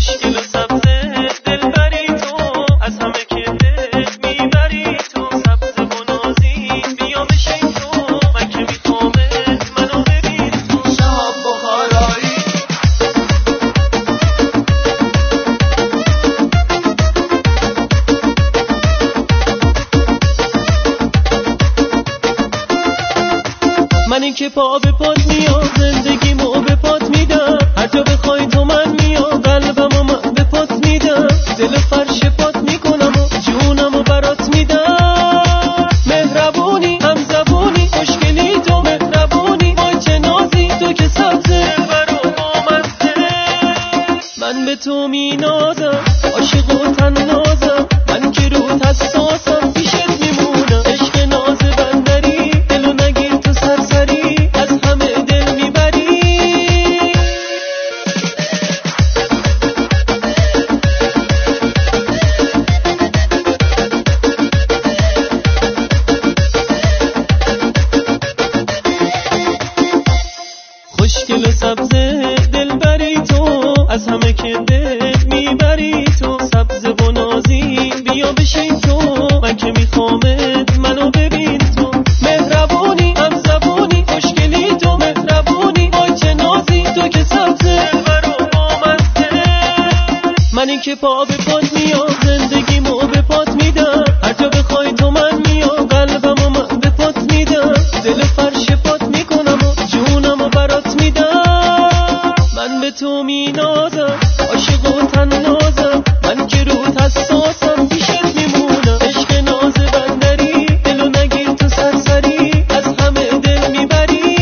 خوشگل و سبز دلبری تو، از همه که دل میبری تو، سبز و نازی بیا بشین تو، من که میخوامت منو ببین تو. شب بخارایی من این که پا به پات میام، زندگیمو به پات میدم، هر جا بخوای تو من میام، قلبمو من به پات میدم، دل فرش پات میکنم و جونمو برات میدم. مهربونی هم زبونی خوشگلی تو، مهربونی وای چه نازی تو که سبزه دلبرو بامزه. من به تو مینازم عاشق و تنازم، من که روت حساسم پیشت میمونم، عشق ناز بندری دلو نگیر تو سرسری، از همه دل میبری. خوشگل و سبز دلبری تو، از همه که دل میبری تو، سبز و نازی بیا بشین تو، من که میخوامت منو ببین تو. مهربونی هم زبونی خوشگلی تو، مهربونی وای چه نازی تو که سبزه دلبرو بامزه. من این که پا به پات میام، زندگیمو به پات میدم، هر جا بخوای تو من میام، قلبمو من به پات میدم، دل فرش پات میکنم و جونمو برات میدم. من به تو مینازم عاشق و تنازم، من که روت حساسم پیشت میمونم، عشق ناز بندری دلو نگیر تو سرسری، از همه دل میبری.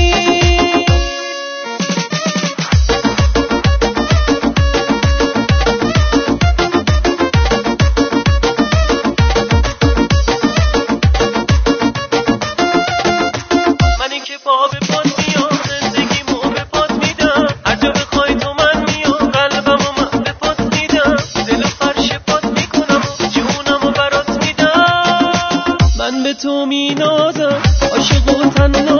من این که پا به پات میام، زندگیمو به پات میدم، هر جا بخوای تو من میام، قلبمو من به پات میدم، دل فرش پات میکنم و جونمو برات میدم. من به تو مینازم عاشق و تنازم،